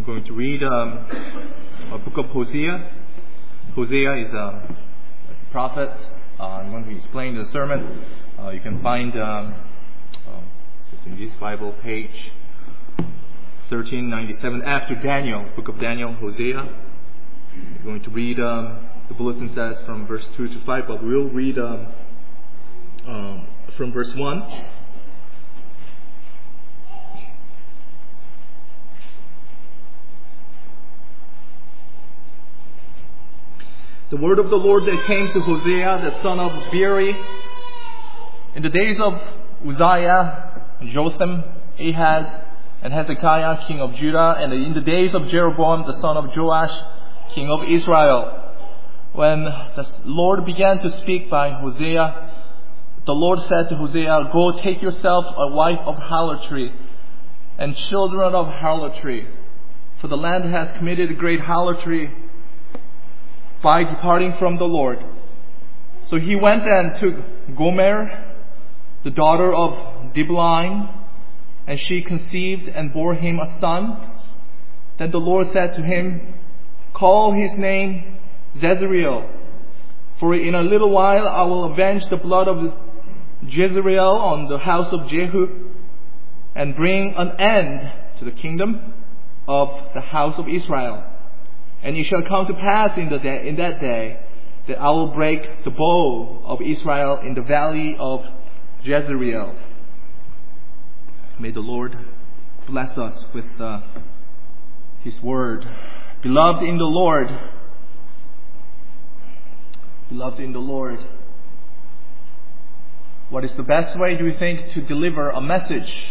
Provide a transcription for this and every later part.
going to read a book of Hosea. Hosea is a prophet. I'm going to explain the sermon. You can find it's in this Bible, page 1397, after Daniel, book of Daniel, Hosea. We're going to read, the bulletin says from verse 2 to 5, but we'll read from verse 1. The word of the Lord that came to Hosea, the son of Beeri, in the days of Uzziah, Jotham, Ahaz, and Hezekiah, king of Judah, and in the days of Jeroboam, the son of Joash, king of Israel. When the Lord began to speak by Hosea, the Lord said to Hosea, "Go, take yourself a wife of harlotry and children of harlotry, for the land has committed great harlotry by departing from the Lord." So he went and took Gomer, the daughter of Diblaim, and she conceived and bore him a son. Then the Lord said to him, "Call his name Jezreel, for in a little while I will avenge the blood of Jezreel on the house of Jehu, and bring an end to the kingdom of the house of Israel. And it shall come to pass in that day that I will break the bow of Israel in the valley of Jezreel." May the Lord bless us with His word. Beloved in the Lord, what is the best way, do you think, to deliver a message?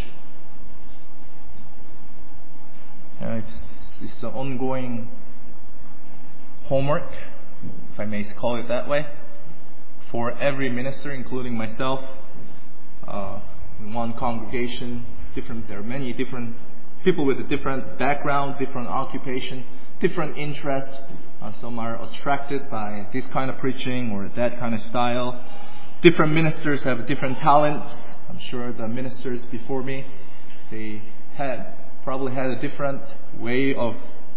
It's an ongoing homework, if I may call it that way, for every minister, including myself. In one congregation, there are many different people with a different background, different occupation, different interests. Some are attracted by this kind of preaching or that kind of style. Different ministers have different talents. I'm sure the ministers before me, they probably had a different way of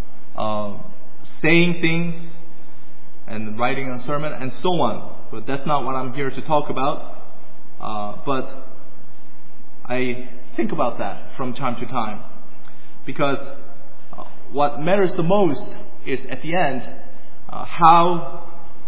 saying things and writing a sermon and so on. But that's not what I'm here to talk about. But I think about that from time to time, because what matters the most is at the end, how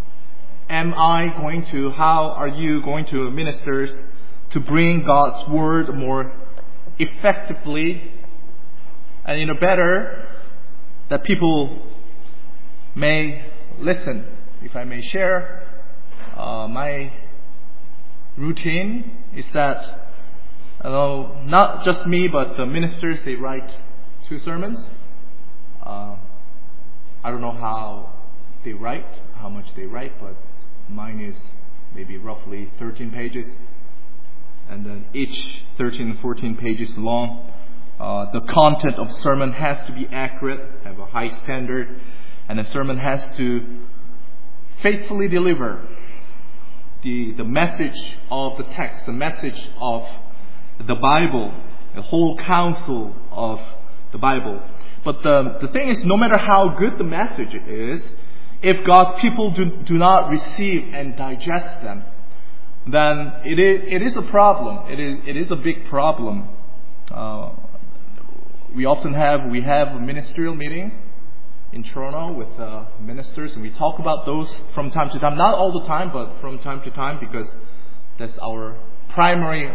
are you going to minister to bring God's word more effectively and in a better, that people may listen. If I may share, my routine is that, not just me, but the ministers, they write 2 sermons. I don't know how much they write, but mine is maybe roughly 13 pages. And then each 13 and 14 pages long. The content of sermon has to be accurate, have a high standard, and the sermon has to faithfully deliver the message of the text, the message of the Bible, the whole counsel of the Bible. But the thing is, no matter how good the message is, if God's people do not receive and digest them, then it is a problem. It is a big problem. We have a ministerial meeting in Toronto with ministers, and we talk about those from time to time. Not all the time, but from time to time, because that's our primary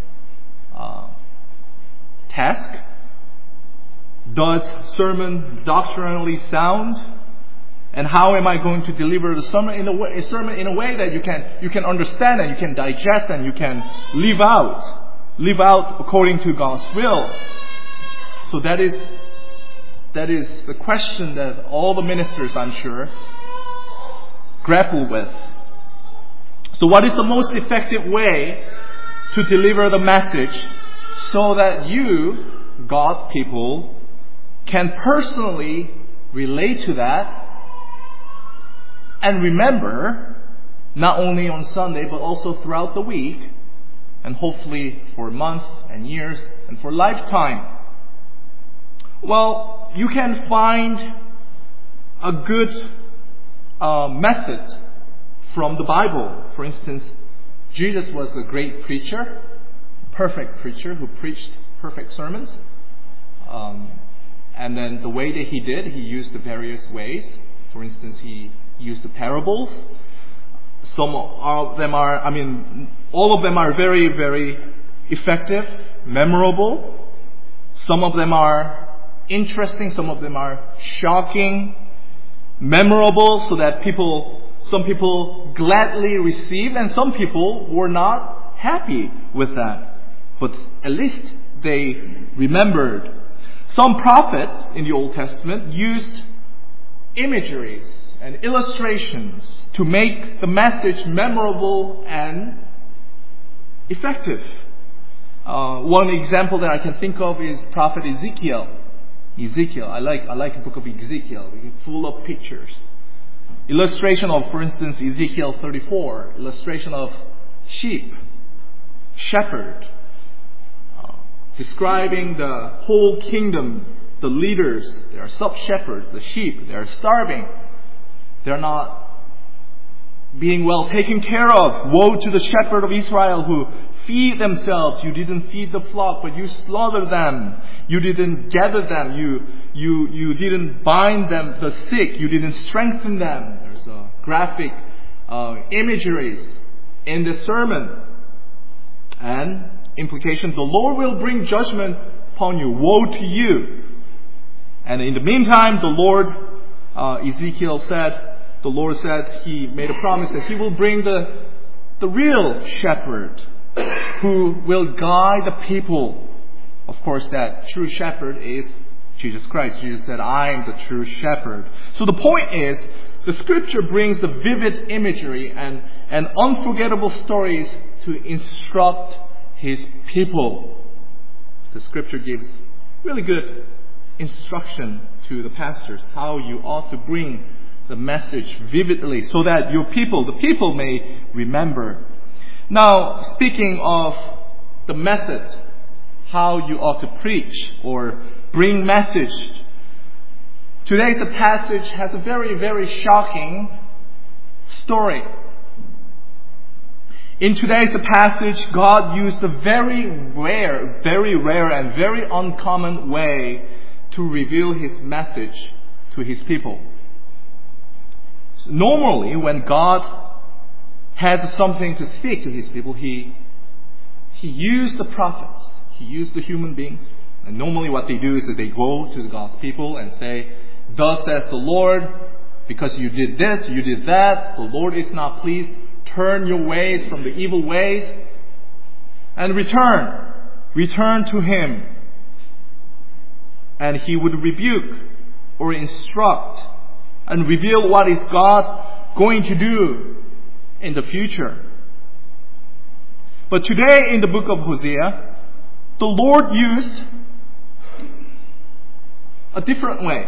task. Does sermon doctrinally sound? And how am I going to deliver the sermon in a way that you can understand and you can digest and you can live out according to God's will? So that is the question that all the ministers, I'm sure, grapple with. So what is the most effective way to deliver the message so that you, God's people, can personally relate to that and remember, not only on Sunday, but also throughout the week, and hopefully for months and years and for lifetime? Well, you can find a good method from the Bible. For instance, Jesus was a great preacher, perfect preacher who preached perfect sermons. And then the way that he did, he used the various ways. For instance, he used the parables. Some of them are, all of them are very, very effective, memorable. Some of them are interesting. Some of them are shocking, memorable, so that some people gladly received, and some people were not happy with that. But at least they remembered. Some prophets in the Old Testament used imageries and illustrations to make the message memorable and effective. One example that I can think of is Prophet Ezekiel. I like the book of Ezekiel. It's full of pictures. Illustration of, for instance, Ezekiel 34. Illustration of sheep, shepherd. Describing the whole kingdom, the leaders, they are sub-shepherds, the sheep, they are starving. They're not being well taken care of. Woe to the shepherd of Israel who feed themselves. You didn't feed the flock, but you slaughtered them. You didn't gather them. You didn't bind them, the sick. You didn't strengthen them. There's a graphic imageries in the sermon. And implication, the Lord will bring judgment upon you. Woe to you. And in the meantime, the Lord said, he made a promise that he will bring the real shepherd who will guide the people. Of course, that true shepherd is Jesus Christ. Jesus said, I am the true shepherd. So the point is, the scripture brings the vivid imagery and unforgettable stories to instruct His people. The scripture gives really good instruction to the pastors how you ought to bring the message vividly so that the people may remember. Now, speaking of the method, how you ought to preach or bring message, today's passage has a very, very shocking story. In today's passage, God used a very rare and very uncommon way to reveal His message to His people. So normally, when God has something to speak to His people, He used the prophets. He used the human beings. And normally what they do is that they go to God's people and say, thus says the Lord, because you did this, you did that, the Lord is not pleased. Turn your ways from the evil ways and return to Him. And He would rebuke or instruct and reveal what is God going to do in the future. But today in the book of Hosea, the Lord used a different way.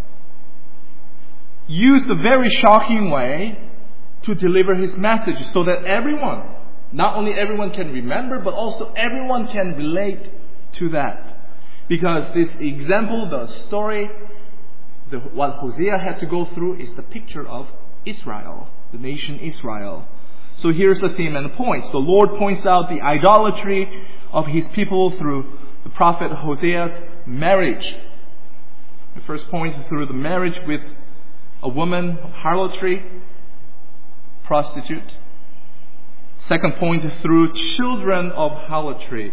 Used a very shocking way to deliver His message so that everyone, not only everyone can remember, but also everyone can relate to that. Because this example, the story, what Hosea had to go through is the picture of Israel, the nation Israel. So here's the theme and the points. The Lord points out the idolatry of His people through the prophet Hosea's marriage. The first point, through the marriage with a woman of harlotry, prostitute. Second point, through children of harlotry.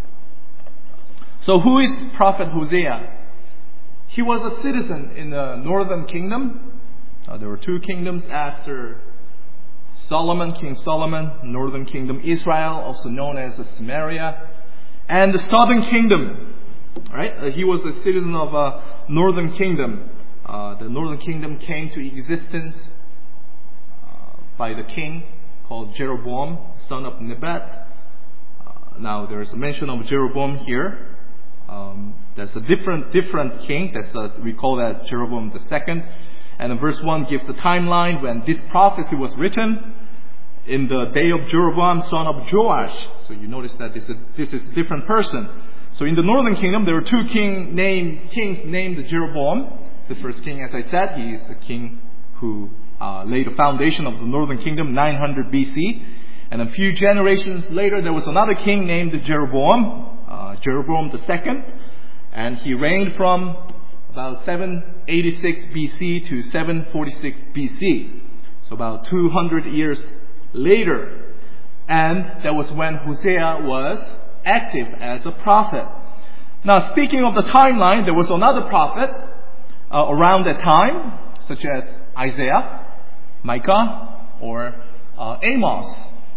So who is Prophet Hosea? He was a citizen in the northern kingdom. There were two kingdoms after Solomon, King Solomon, northern kingdom Israel, also known as Samaria, and the southern kingdom. Right? He was a citizen of a northern kingdom. The northern kingdom came to existence by the king called Jeroboam, son of Nebat. Now there's a mention of Jeroboam here. There's a different king. We call that Jeroboam II. And verse 1 gives the timeline when this prophecy was written in the day of Jeroboam, son of Joash. So you notice that this is a different person. So in the northern kingdom, there were two kings named Jeroboam. The first king, as I said, he is the king who laid the foundation of the northern kingdom, 900 BC. And a few generations later, there was another king named Jeroboam, Jeroboam II. And he reigned from about 786 BC to 746 BC. So about 200 years later. And that was when Hosea was active as a prophet. Now, speaking of the timeline, there was another prophet around that time, such as Isaiah, Micah, or Amos.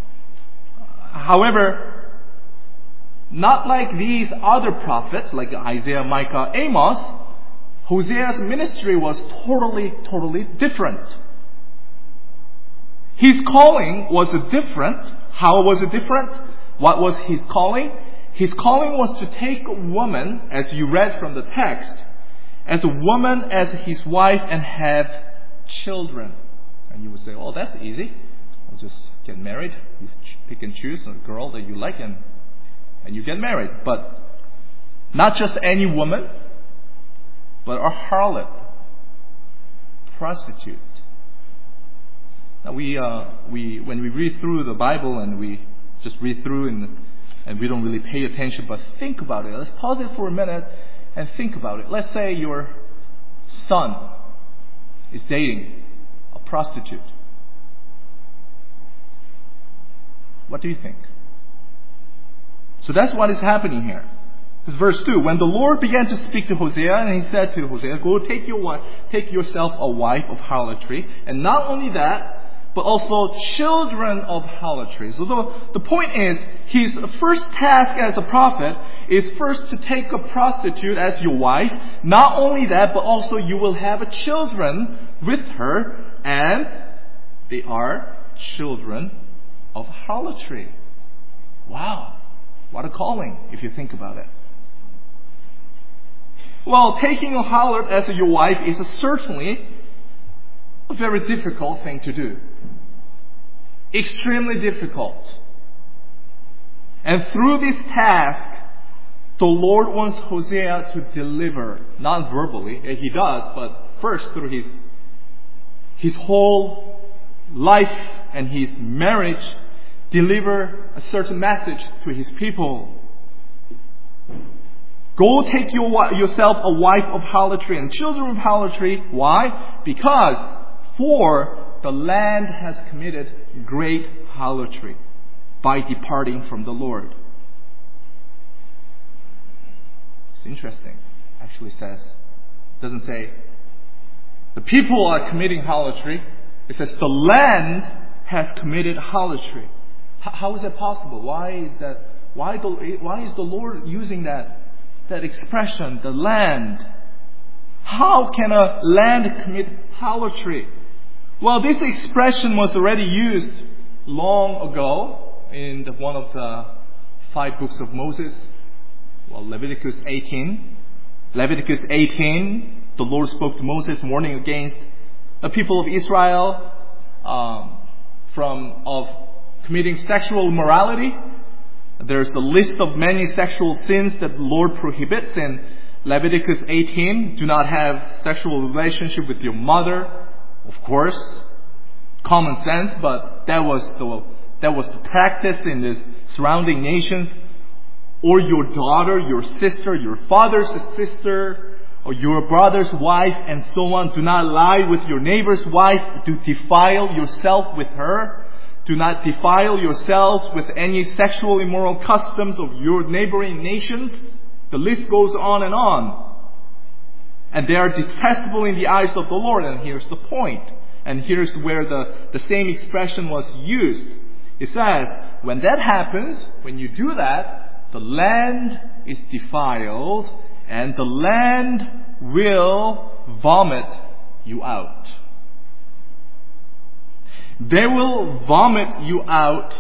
However, not like these other prophets, like Isaiah, Micah, Amos, Hosea's ministry was totally different. His calling was different. How was it different? What was his calling? His calling was to take a woman, as you read from the text, as a woman as his wife and have children. And you would say, oh, that's easy. I'll just get married. You pick and choose a girl that you like and you get married. But not just any woman, but a harlot, prostitute. Now when we read through the Bible and we just read through and we don't really pay attention, but think about it. Let's pause it for a minute and think about it. Let's say your son is dating a prostitute. What do you think? So that's what is happening here. This is verse 2. When the Lord began to speak to Hosea, and he said to Hosea, go take yourself a wife of harlotry. And not only that, but also children of harlotry. So the point is, his first task as a prophet is first to take a prostitute as your wife. Not only that, but also you will have children with her, and they are children of harlotry. Wow, what a calling if you think about it. Well, taking a harlot as your wife is certainly a very difficult thing to do. Extremely difficult. And through this task, the Lord wants Hosea to deliver, not verbally, he does, but first through his whole life and his marriage, deliver a certain message to his people. Go take yourself a wife of harlotry and children of harlotry. Why? Because for the land has committed great harlotry by departing from the Lord. It's interesting. Actually doesn't say the people are committing harlotry. It says the land has committed harlotry. How is that possible? Why is that? Why is the Lord using that expression, the land? How can a land commit harlotry? Well, this expression was already used long ago in one of the 5 books of Moses. Well, Leviticus 18. Leviticus 18, the Lord spoke to Moses warning against the people of Israel of committing sexual immorality. There's a list of many sexual sins that the Lord prohibits in Leviticus 18. Do not have sexual relationship with your mother. Of course, common sense, but that was the practice in the surrounding nations. Or your daughter, your sister, your father's sister, or your brother's wife, and so on. Do not lie with your neighbor's wife. Do defile yourself with her. Do not defile yourselves with any sexual immoral customs of your neighboring nations. The list goes on and on. And they are detestable in the eyes of the Lord. And here's the point. And here's where the same expression was used. It says, when that happens, when you do that, the land is defiled and the land will vomit you out. They will vomit you out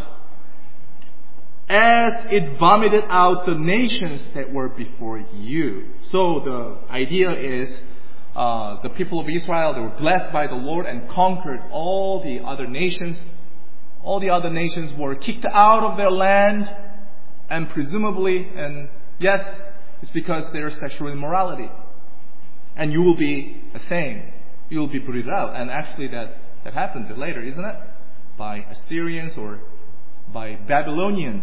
as it vomited out the nations that were before you. So the idea is the people of Israel, they were blessed by the Lord and conquered all the other nations. All the other nations were kicked out of their land, and presumably, and yes, It's because there is sexual immorality. And you will be the same. You will be rooted out. And actually that happened later, isn't it? By Assyrians or by Babylonians.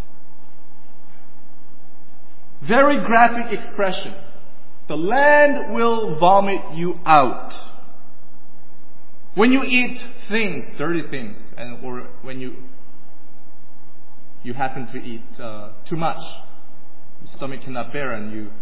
Very graphic expression. The land will vomit you out. When you eat things, dirty things, or when you happen to eat too much, your stomach cannot bear, and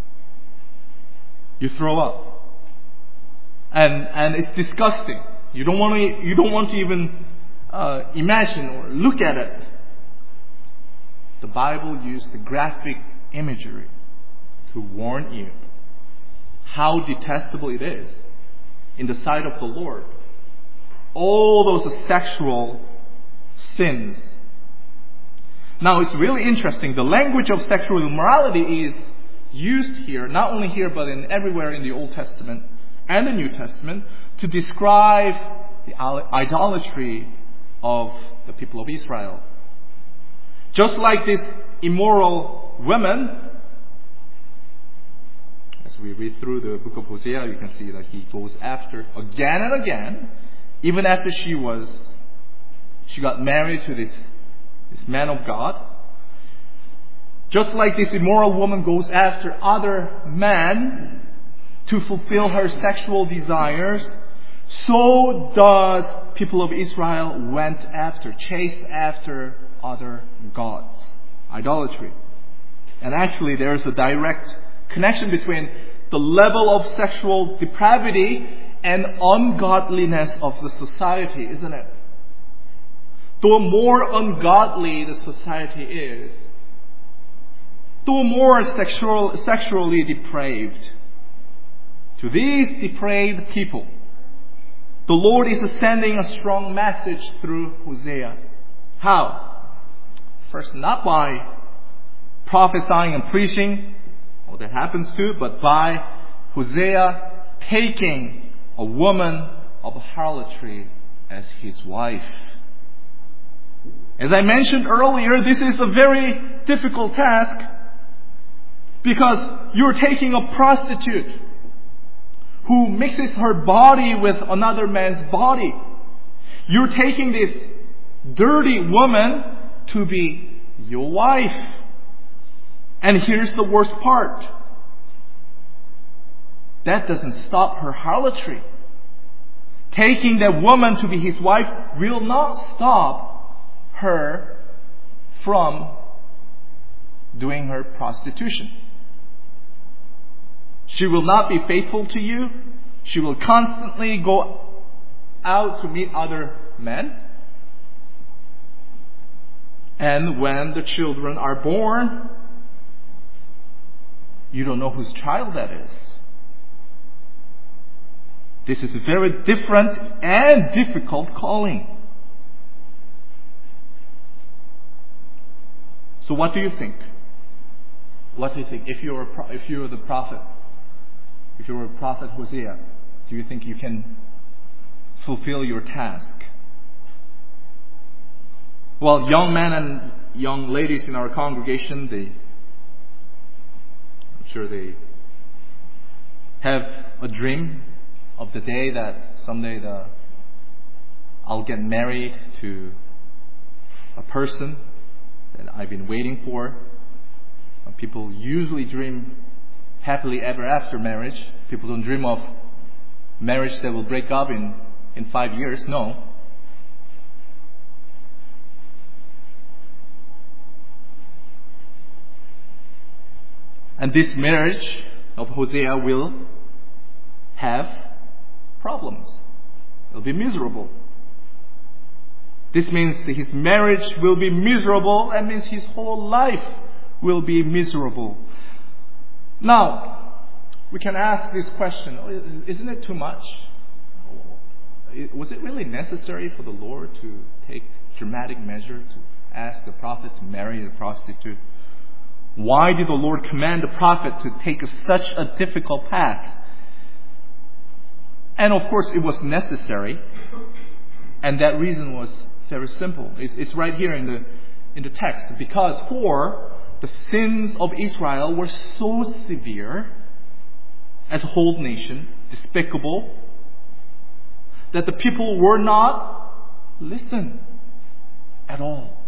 you throw up, and it's disgusting. You don't want to even imagine or look at it. The Bible used the graphic imagery to warn you how detestable it is in the sight of the Lord. All those sexual sins. Now it's really interesting. The language of sexual immorality is used here, not only here but everywhere in the Old Testament and the New Testament, to describe the idolatry of the people of Israel. Just like this immoral woman, as we read through the book of Hosea, you can see that he goes after again and again, even after she got married to this man of God. Just like this immoral woman goes after other men to fulfill her sexual desires, so does people of Israel chased after other gods. Idolatry. And actually there is a direct connection between the level of sexual depravity and ungodliness of the society, isn't it? The more ungodly the society is, the more sexually depraved. To these depraved people, the Lord is sending a strong message through Hosea. How? First, not by prophesying and preaching, well, that happens too, but by Hosea taking a woman of harlotry as his wife. As I mentioned earlier, this is a very difficult task because you're taking a prostitute who mixes her body with another man's body. You're taking this dirty woman to be your wife. And here's the worst part. That doesn't stop her harlotry. Taking that woman to be his wife will not stop her from doing her prostitution. She will not be faithful to you. She will constantly go out to meet other men. And when the children are born, you don't know whose child that is. This is a very different and difficult calling. So what do you think? What do you think? If you were the prophet, if you were prophet Hosea, do you think you can fulfill your task? Well, young men and young ladies in our congregation, I'm sure they have a dream of the day that someday I'll get married to a person that I've been waiting for. People usually dream happily ever after marriage. People don't dream of marriage that will break up in 5 years. No. And this marriage of Hosea will have problems. It'll be miserable. This means that his marriage will be miserable. That means his whole life will be miserable. Now, we can ask this question, isn't it too much? Was it really necessary for the Lord to take dramatic measure to ask the prophet to marry a prostitute? Why did the Lord command the prophet to take such a difficult path? And of course it was necessary, and that reason was very simple. It's right here in the text. Because for the sins of Israel were so severe as a whole nation, despicable, that the people were not listened at all.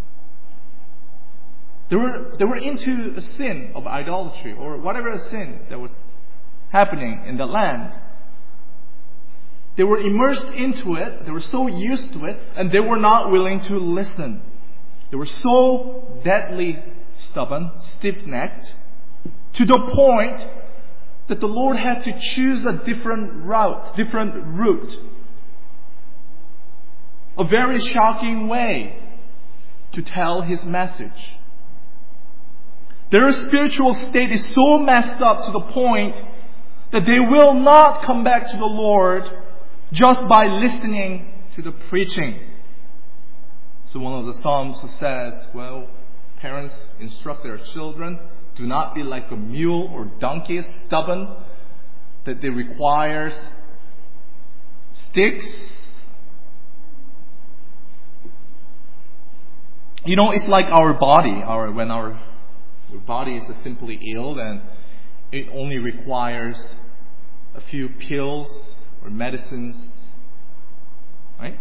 They were into a sin of idolatry or whatever a sin that was happening in the land. They were immersed into it. They were so used to it, and they were not willing to listen. They were so deadly stubborn, stiff-necked, to the point that the Lord had to choose a different route, a very shocking way to tell His message. Their spiritual state is so messed up to the point that they will not come back to the Lord just by listening to the preaching. So one of the Psalms says, well, parents instruct their children, do not be like a mule or donkey, stubborn, that they requires sticks. It's like our body. When our body is simply ill, then it only requires a few pills or medicines, right?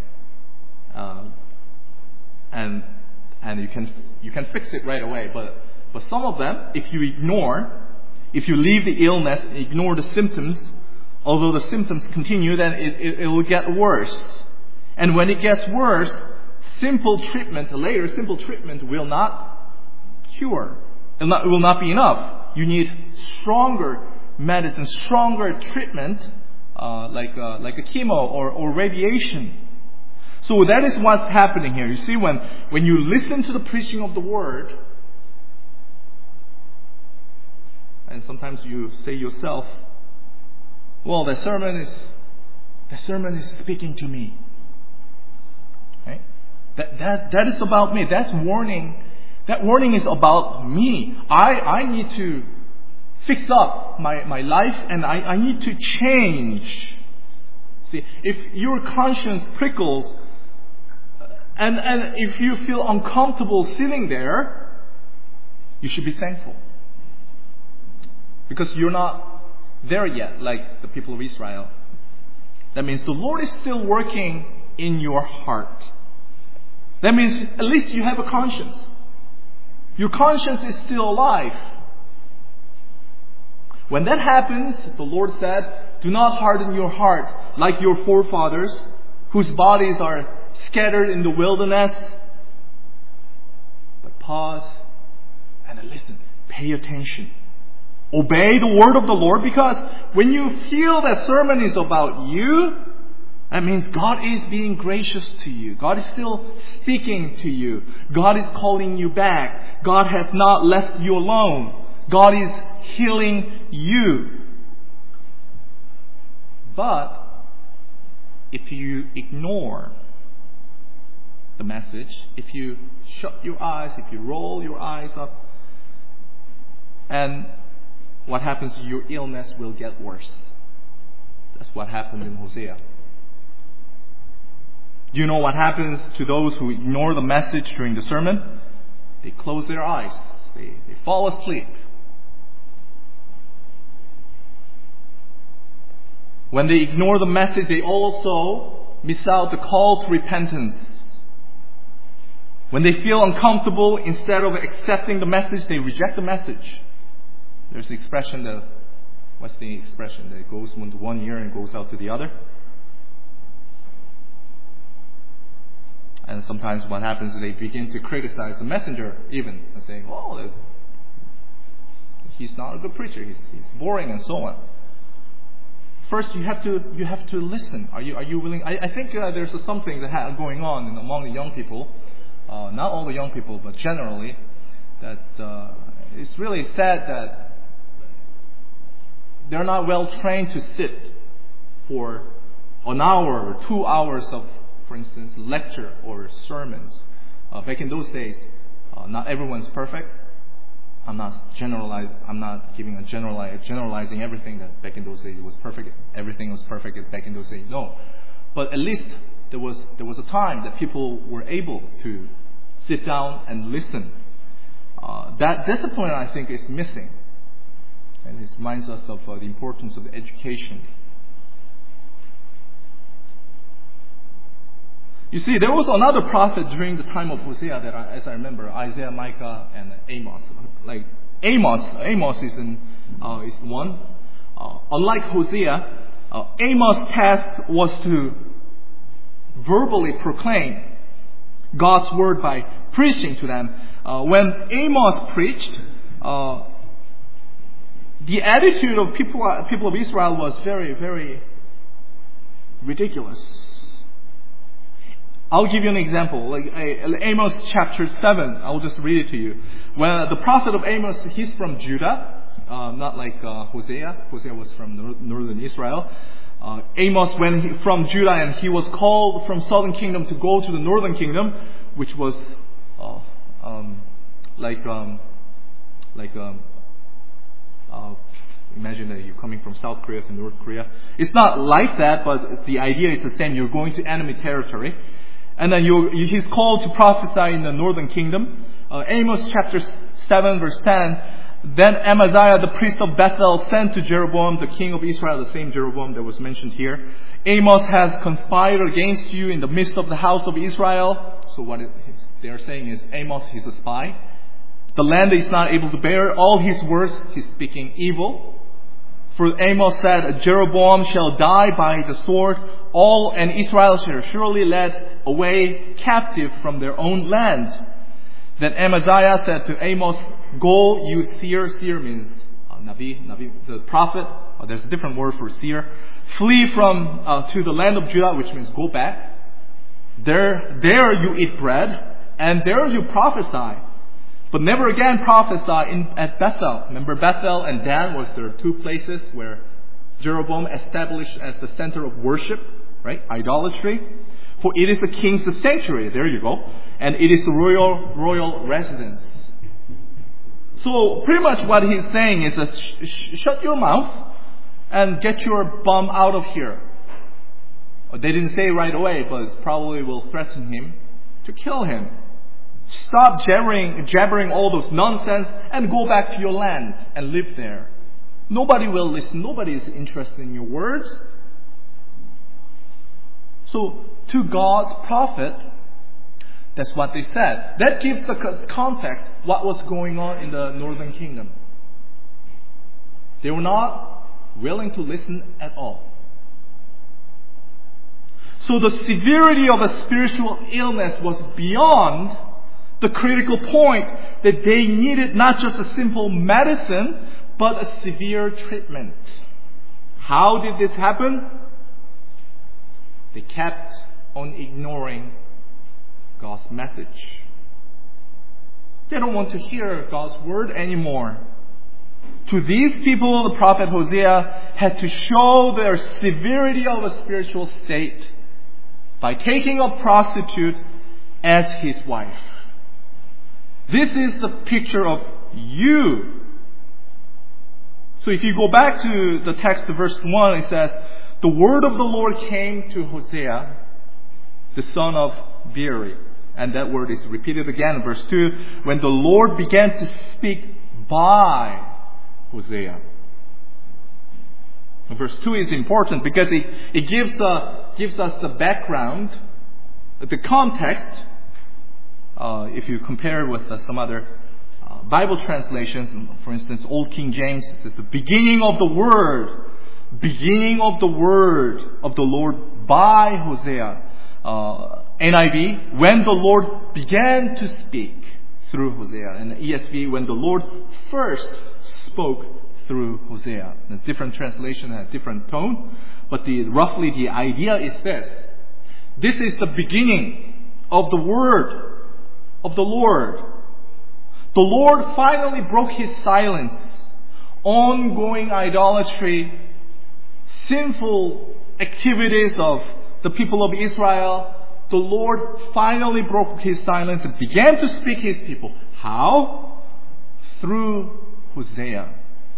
And you can fix it right away. But some of them, if you leave the illness, ignore the symptoms, although the symptoms continue, then it will get worse. And when it gets worse, simple treatment will not cure. It will not be enough. You need stronger medicine, stronger treatment, like a chemo or radiation. So that is what's happening here. You see, when you listen to the preaching of the Word, and sometimes you say yourself, well, the sermon is speaking to me. Right? That is about me. That's warning. That warning is about me. I need to fix up my life, and I need to change. See, if your conscience prickles, and if you feel uncomfortable sitting there, you should be thankful. Because you're not there yet, like the people of Israel. That means the Lord is still working in your heart. That means at least you have a conscience. Your conscience is still alive. When that happens, the Lord said, do not harden your heart like your forefathers, whose bodies are scattered in the wilderness. But pause and listen. Pay attention. Obey the word of the Lord, because when you feel that sermon is about you, that means God is being gracious to you. God is still speaking to you. God is calling you back. God has not left you alone. God is healing you. But if you ignore the message, if you shut your eyes, if you roll your eyes up, and what happens? Your illness will get worse. That's what happened in Hosea. Do you know what happens to those who ignore the message during the sermon? They close their eyes. They fall asleep. When they ignore the message, they also miss out the call to repentance. When they feel uncomfortable, instead of accepting the message, they reject the message. There's the expression what's the expression? That goes into one ear and goes out to the other. And sometimes what happens is they begin to criticize the messenger even, and saying, oh, he's not a good preacher, he's boring, and so on. First, you have to listen. Are you willing? I think there's something that going on among the young people, not all the young people, but generally, that it's really sad that they're not well trained to sit for an hour or 2 hours of, for instance, lecture or sermons. Back in those days, not everyone's perfect. I'm not giving generalizing everything that back in those days was perfect. Everything was perfect back in those days. No, but at least there was a time that people were able to sit down and listen. that discipline, I think, is missing. And it reminds us of the importance of education. You see, there was another prophet during the time of Hosea that, as I remember, Isaiah, Micah, and Amos. Like Amos is one. Unlike Hosea, Amos' task was to verbally proclaim God's word by preaching to them. When Amos preached, the attitude of people of Israel was very, very ridiculous. I'll give you an example. Like Amos chapter 7, I'll just read it to you. When the prophet of Amos, he's from Judah, not like Hosea. Hosea was from northern Israel. Amos went from Judah, and he was called from southern kingdom to go to the northern kingdom, which was imagine that you're coming from South Korea to North Korea. It's not like that, but the idea is the same. You're going to enemy territory. And then he's called to prophesy in the northern kingdom. Amos chapter 7 verse 10. Then Amaziah the priest of Bethel sent to Jeroboam the king of Israel, the same Jeroboam that was mentioned here. Amos has conspired against you in the midst of the house of Israel. So what they are saying is Amos, he's a spy. The land is not able to bear all his words. He's speaking evil. For Amos said, Jeroboam shall die by the sword, and Israel shall surely led away captive from their own land. Then Amaziah said to Amos, go, you seer. Seer means Nabi, the prophet. There's a different word for seer. Flee to the land of Judah, which means go back. There you eat bread, and there you prophesy. But never again prophesy at Bethel. Remember, Bethel and Dan was their two places where Jeroboam established as the center of worship, right? Idolatry. For it is the king's sanctuary. There you go. And it is the royal residence. So pretty much what he's saying is that shut your mouth and get your bum out of here. They didn't say right away, but probably will threaten him to kill him. Stop jabbering all those nonsense and go back to your land and live there. Nobody will listen. Nobody is interested in your words. So to God's prophet, that's what they said. That gives the context what was going on in the northern kingdom. They were not willing to listen at all. So the severity of a spiritual illness was beyond the critical point that they needed not just a simple medicine, but a severe treatment. How did this happen? They kept on ignoring God's message. They don't want to hear God's word anymore. To these people, the prophet Hosea had to show their severity of a spiritual state by taking a prostitute as his wife. This is the picture of you. So if you go back to the text, verse 1, it says, the word of the Lord came to Hosea, the son of Beeri. And that word is repeated again in verse 2, when the Lord began to speak by Hosea. And verse 2 is important because it gives us the background, the context. If you compare with some other Bible translations, for instance, Old King James says the beginning of the word of the Lord by Hosea. NIV, when the Lord began to speak through Hosea. And ESV, when the Lord first spoke through Hosea. A different translation and a different tone, but roughly the idea is this. This is the beginning of the word of the Lord. The Lord finally broke his silence. Ongoing idolatry, sinful activities of the people of Israel. The Lord finally broke his silence and began to speak his people. How? Through Hosea.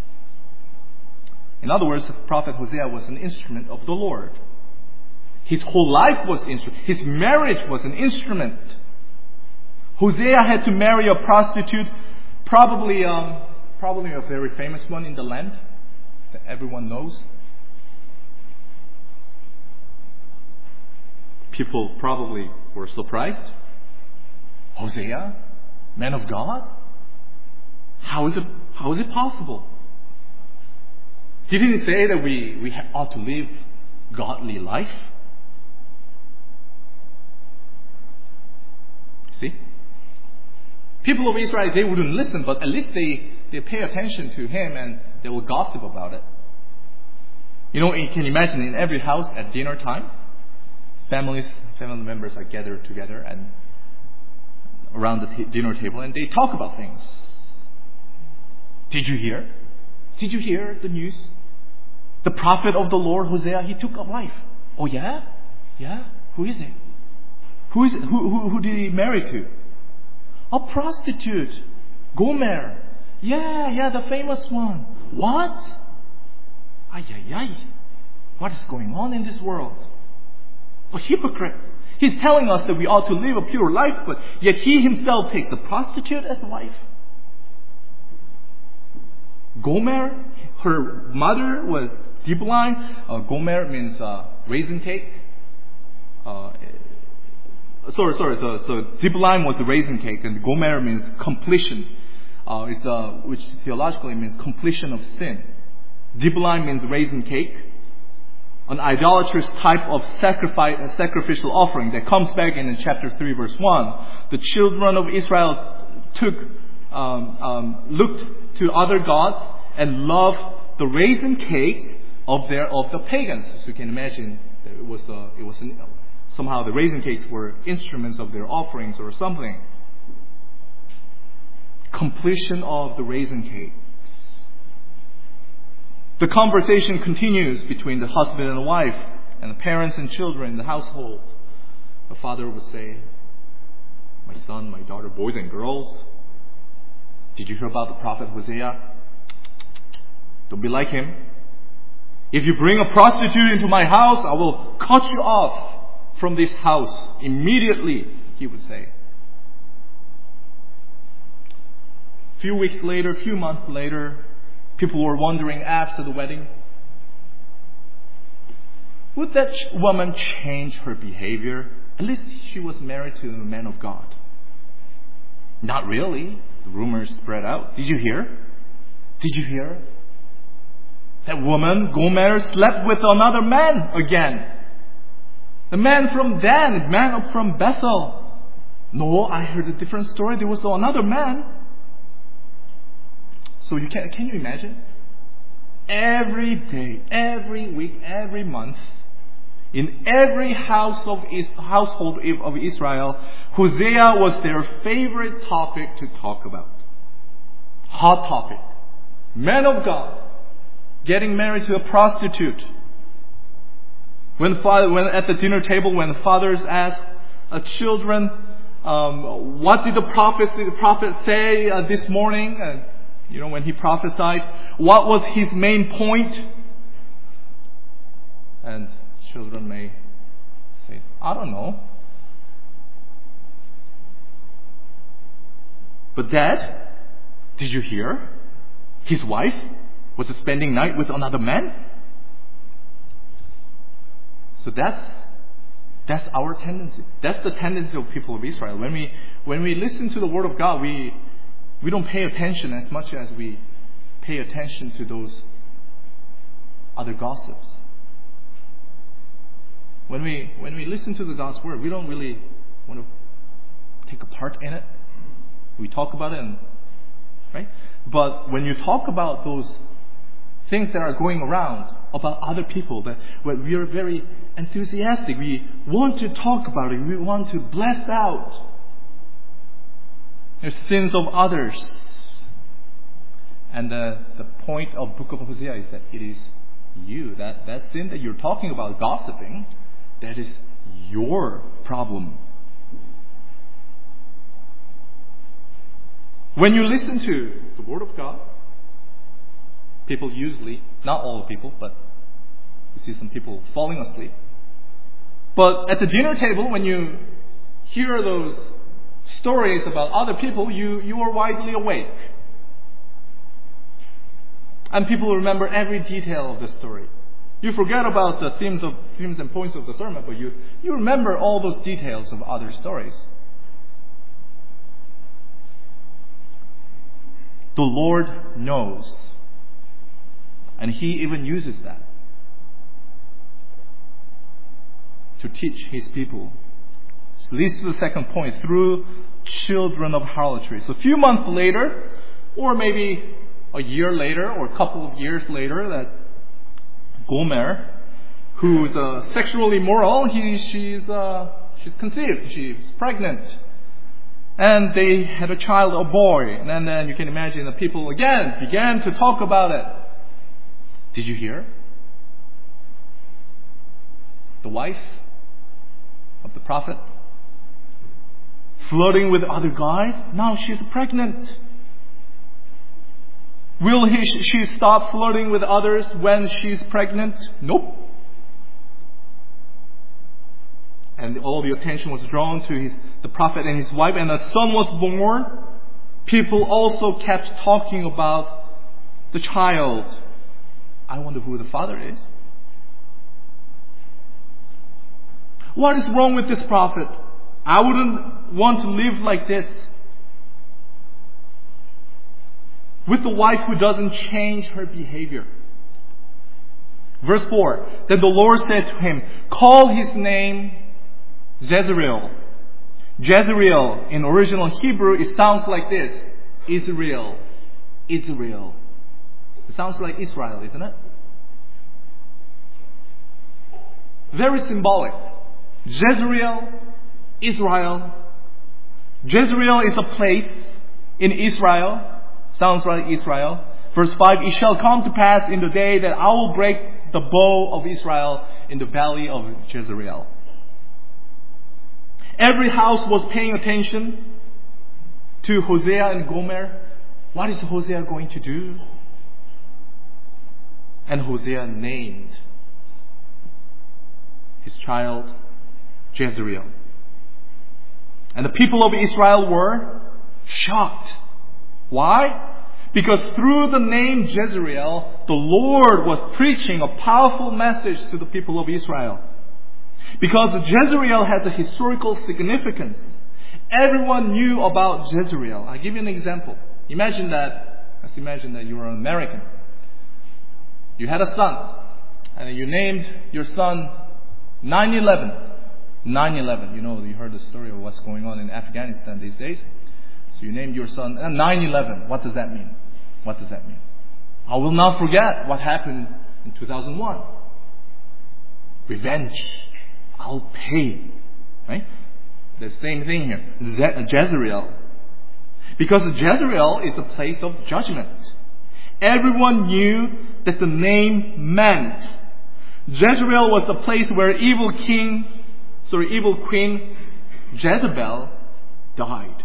In other words, the prophet Hosea was an instrument of the Lord. His whole life was instrument. His marriage was an instrument. Hosea had to marry a prostitute Probably a very famous one in the land that everyone knows. People probably were surprised. Hosea, man of God? How is it possible? Didn't he say that we ought to live godly life? See? People of Israel, they wouldn't listen, but at least they pay attention to him and they will gossip about it. You can you imagine in every house at dinner time, family members are gathered together and around the dinner table and they talk about things. Did you hear? Did you hear the news? The prophet of the Lord, Hosea, he took a wife. Oh yeah? Yeah? Who is it? Who did he marry to? A prostitute. Gomer. Yeah, the famous one. What? Ay. What is going on in this world? A hypocrite. He's telling us that we ought to live a pure life, but yet he himself takes a prostitute as a wife. Gomer, her mother was Diblaim. Gomer means raisin cake. So Diblaim was the raisin cake, and Gomer means completion, which theologically means completion of sin. Diblaim means raisin cake, an idolatrous type of sacrificial offering that comes back in chapter 3, verse 1. The children of Israel looked to other gods and loved the raisin cakes of the pagans. So you can imagine that somehow the raisin cakes were instruments of their offerings or something. Completion of the raisin cakes. The conversation continues between the husband and the wife and the parents and children in the household. The father would say, my son, my daughter, boys and girls, did you hear about the prophet Hosea? Don't be like him. If you bring a prostitute into my house, I will cut you off from this house immediately, he would say. A few weeks later, a few months later, people were wondering after the wedding, would that woman change her behavior? At least she was married to a man of God. Not really. The rumors spread out. Did you hear? Did you hear? That woman, Gomer, slept with another man again. The man from Dan, man from Bethel. No, I heard a different story. There was another man. So can you imagine? Every day, every week, every month, in every household of Israel, Hosea was their favorite topic to talk about. Hot topic. Man of God getting married to a prostitute. When at the dinner table, when the fathers asked children, what did the prophet say this morning? And, when he prophesied, what was his main point? And children may say, I don't know. But Dad, did you hear? His wife was spending night with another man? So that's our tendency. That's the tendency of people of Israel. When we listen to the Word of God, we don't pay attention as much as we pay attention to those other gossips. When we listen to the God's Word, we don't really want to take a part in it. We talk about it, right? But when you talk about those things that are going around about other people, that we are very enthusiastic. We want to talk about it. We want to blast out the sins of others. And the point of Book of Hosea is that it is you, that sin that you're talking about, gossiping, that is your problem. When you listen to the Word of God, people usually, not all people, but you see some people falling asleep. But at the dinner table, when you hear those stories about other people, you are widely awake. And people remember every detail of the story. You forget about the themes and points of the sermon, but you remember all those details of other stories. The Lord knows. And He even uses that to teach His people. So this is the second point, through children of harlotry. So a few months later, or maybe a year later, or a couple of years later, that Gomer, who's sexually immoral, she's conceived, she's pregnant. And they had a child, a boy. And then you can imagine the people again began to talk about it. Did you hear? The wife of the prophet flirting with other guys. Now she's pregnant. Will she stop flirting with others when she's pregnant? Nope. And all the attention was drawn to the prophet and his wife, and a son was born. People also kept talking about the child. I wonder who the father is. What is wrong with this prophet? I wouldn't want to live like this. With a wife who doesn't change her behavior. Verse 4. Then the Lord said to him, call his name Jezreel. Jezreel in original Hebrew, it sounds like this. Israel. Israel. It sounds like Israel, isn't it? Very symbolic. Jezreel, Israel. Jezreel is a place in Israel. Sounds like Israel. Verse 5, it shall come to pass in the day that I will break the bow of Israel in the valley of Jezreel. Every house was paying attention to Hosea and Gomer. What is Hosea going to do? And Hosea named his child Jezreel. And the people of Israel were shocked. Why? Because through the name Jezreel, the Lord was preaching a powerful message to the people of Israel. Because Jezreel has a historical significance. Everyone knew about Jezreel. I'll give you an example. Let's imagine that you were an American. You had a son, and you named your son 9/11. 9/11. You heard the story of what's going on in Afghanistan these days. So you named your son 9/11. What does that mean? What does that mean? I will not forget what happened in 2001. Revenge. I'll pay. Right? The same thing here. Jezreel. Because Jezreel is a place of judgment. Everyone knew that the name meant. Jezreel was the place where evil queen Jezebel died.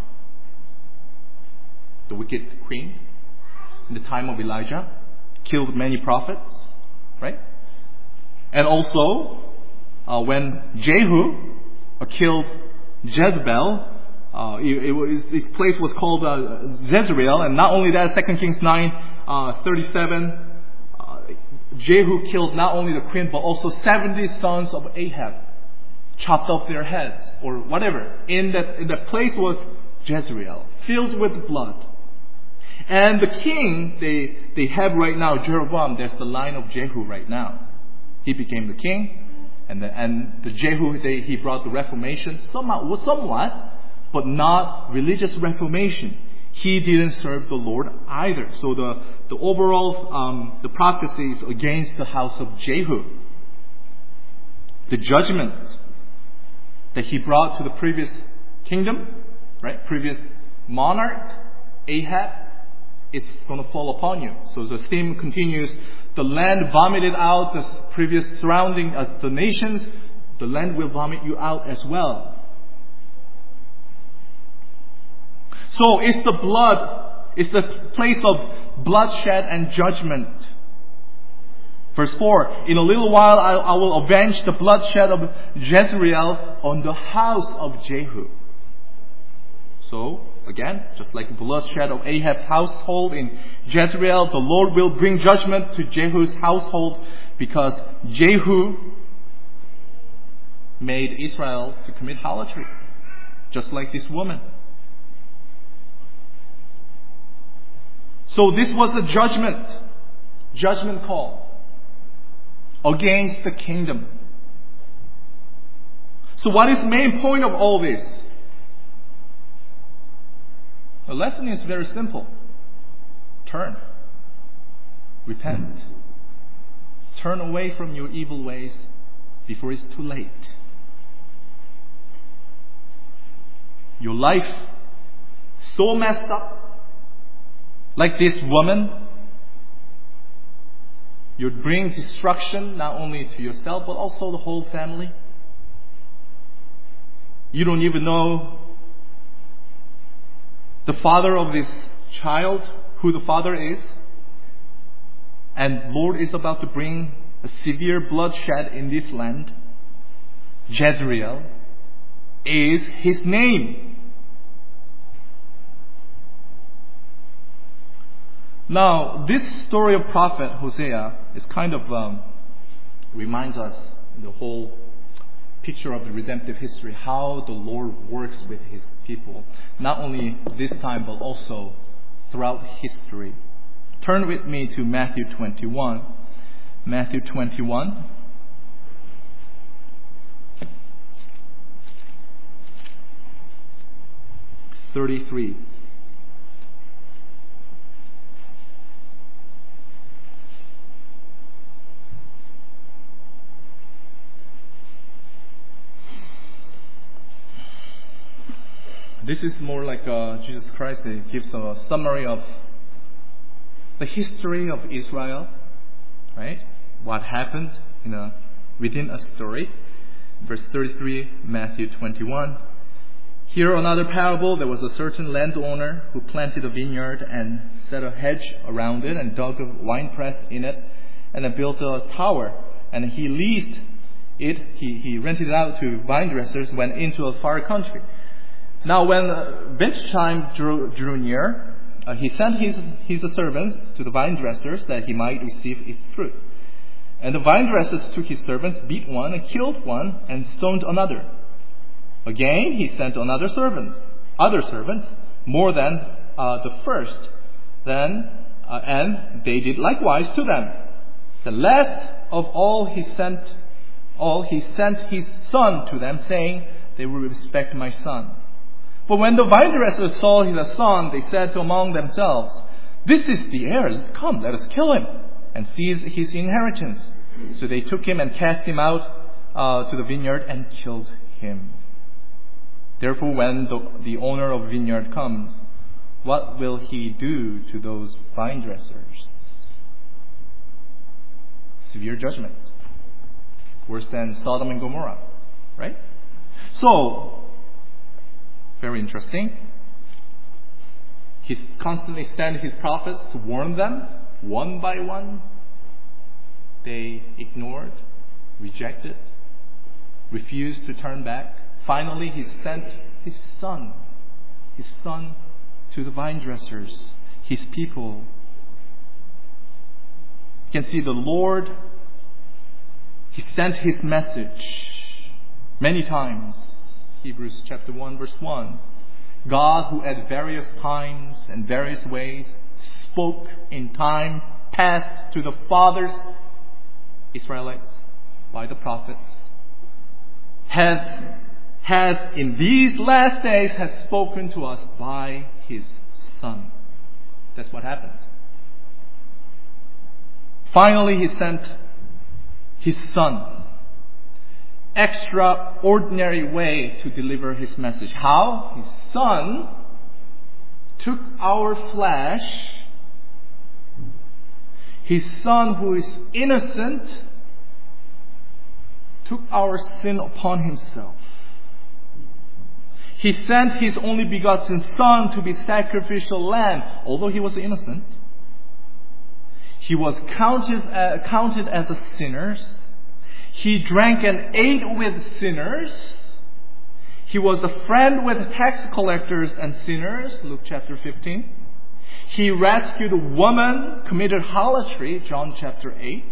The wicked queen in the time of Elijah killed many prophets, right? And also when Jehu killed Jezebel, this place was called Jezreel. And not only that, 2 Kings 9:37, Jehu killed not only the queen but also 70 sons of Ahab, chopped off their heads or whatever. In that place was Jezreel, filled with blood. And the king they have right now, Jeroboam, there's the line of Jehu right now. He became the king, and the Jehu he brought the Reformation somewhat, but not religious Reformation. He didn't serve the Lord either. So the overall the prophecies against the house of Jehu, the judgment that he brought to the previous kingdom, right? Previous monarch, Ahab, it's going to fall upon you. So the theme continues. The land vomited out the previous surrounding as the nations. The land will vomit you out as well. So it's the place of bloodshed and judgment. Verse 4, in a little while I will avenge the bloodshed of Jezreel on the house of Jehu. So again, just like the bloodshed of Ahab's household in Jezreel, the Lord will bring judgment to Jehu's household because Jehu made Israel to commit harlotry, just like this woman. So this was a judgment call against the kingdom. So what is the main point of all this? The lesson is very simple. Turn. Repent. Turn away from your evil ways before it's too late. Your life so messed up, like this woman, you'd bring destruction not only to yourself but also the whole family. You don't even know the father of this child, who the father is. And Lord is about to bring a severe bloodshed in this land. Jezreel is his name. Now, this story of prophet Hosea is kind of reminds us the whole picture of the redemptive history, how the Lord works with his people, not only this time but also throughout history. Turn with me to Matthew 21. Matthew 21. (33). This is more like Jesus Christ. He gives a summary of the history of Israel, right? What happened within a story. Verse 33, Matthew 21. Here another parable. There was a certain landowner who planted a vineyard and set a hedge around it and dug a winepress in it and then built a tower. And he leased it. He rented it out to vine dressers, went into a far country. Now when vintage time drew near, he sent his servants to the vine dressers that he might receive his fruit. And the vine dressers took his servants, beat one and killed one, and stoned another. Again he sent other servants, more than the first. And they did likewise to them. The last of all he sent his son to them, saying, "They will respect my son." But when the vine dressers saw his son, they said among themselves, "This is the heir. Come, let us kill him and seize his inheritance." So they took him and cast him out to the vineyard and killed him. Therefore, when the owner of the vineyard comes, what will he do to those vine dressers? Severe judgment. Worse than Sodom and Gomorrah, right? So, very interesting. He constantly sent his prophets to warn them, one by one. They ignored, rejected, refused to turn back. Finally, he sent his son to the vine dressers, his people. You can see the Lord, he sent his message many times. Hebrews chapter 1 verse 1. God, who at various times and various ways spoke in time past to the fathers, Israelites, by the prophets, has in these last days has spoken to us by his Son. That's what happened. Finally, he sent his Son. Extraordinary way to deliver his message. How? His Son took our flesh. His Son, who is innocent, took our sin upon himself. He sent his only begotten Son to be sacrificial lamb. Although he was innocent, he was counted as a sinner. He drank and ate with sinners. He was a friend with tax collectors and sinners, Luke chapter 15. He rescued a woman committed harlotry, John chapter 8.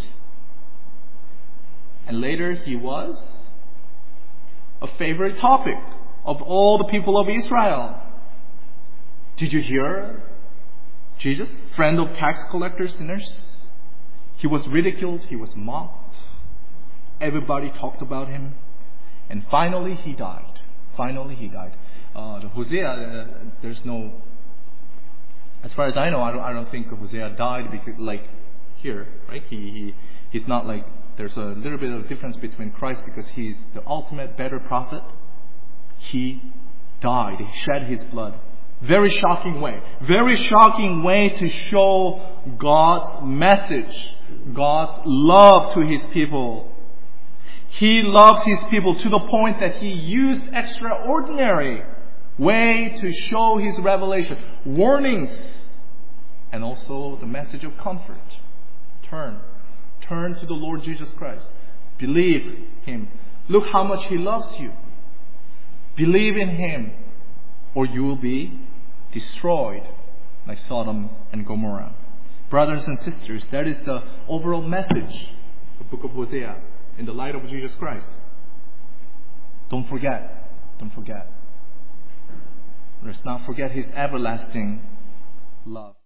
And later he was a favorite topic of all the people of Israel. Did you hear Jesus, friend of tax collectors, sinners? He was ridiculed, he was mocked. Everybody talked about him. And finally he died. The Hosea, there's no, as far as I know, I don't think Hosea died because, like here, right? He's not like, there's a little bit of difference between Christ because he's the ultimate better prophet. He died. He shed his blood. Very shocking way to show God's message, God's love to his people. He loves his people to the point that he used extraordinary way to show his revelation, warnings, and also the message of comfort. Turn to the Lord Jesus Christ. Believe him. Look how much he loves you. Believe in him, or you will be destroyed like Sodom and Gomorrah. Brothers and sisters, that is the overall message of the book of Hosea in the light of Jesus Christ. Don't forget. Let's not forget his everlasting love.